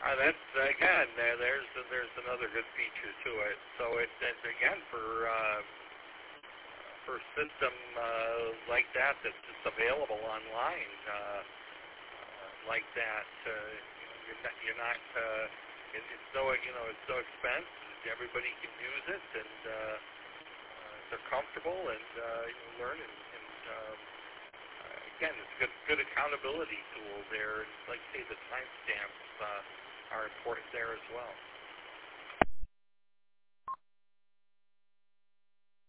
That's again. There's another good feature to it. So it's again for system like that that's just available online like that. You're not. It's so it's so expensive. Everybody can use it, and they're comfortable and learn. And again, it's a good accountability tool there. And like say, the timestamps are important there as well.